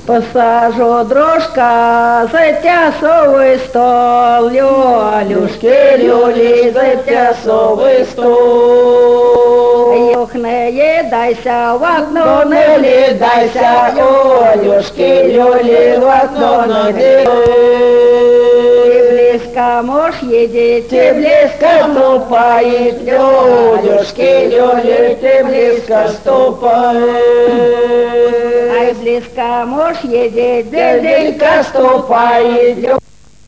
Посажу дрожка за тясовий стол, Люлюшки, люлі, за тясовий стол. Юх не їдайся, в окно не лідайся, Люлюшки, люлі, в окно не лідайся. Близко муж едет, ты близко ступает, Люлюшки, люли, ты близко ступает. Ай, близко муж едет, делька ступает.